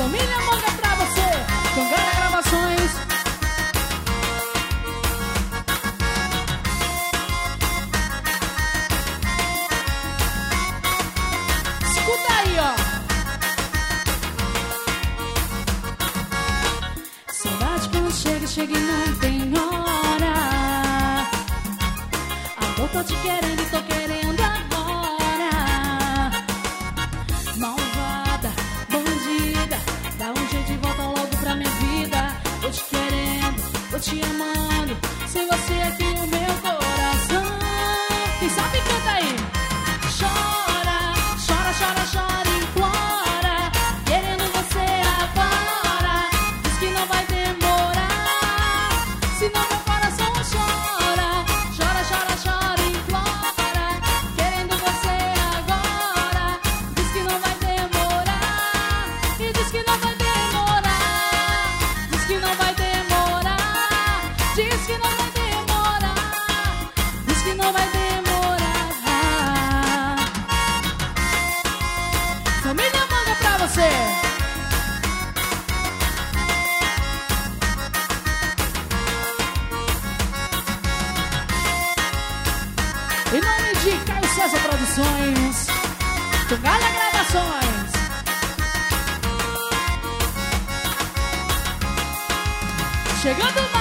Família Manga pra você, Tungalha Gravações. Escuta aí, ó. Saudade quando chega e não tem hora. Amor, tô te querendo e tô querendo agora. Malvada, bandida, dá um jeito e volta logo pra minha vida. Tô te querendo, tô te amando, sem você aqui no meu coração. Quem sabe canta aí. Chora, chora, chora, chora, implora, querendo você agora. Diz que não vai demorar, senão meu coração chora. Chora, chora, chora, implora, querendo você agora. Diz que não vai demorar, e diz que não vai demorar. Diz que não vai demorar, diz que não vai demorar, diz que não vai demorar. Família Manga pra você. Em nome de Caio César Produções, Tungalha Gravações. Chegando mais.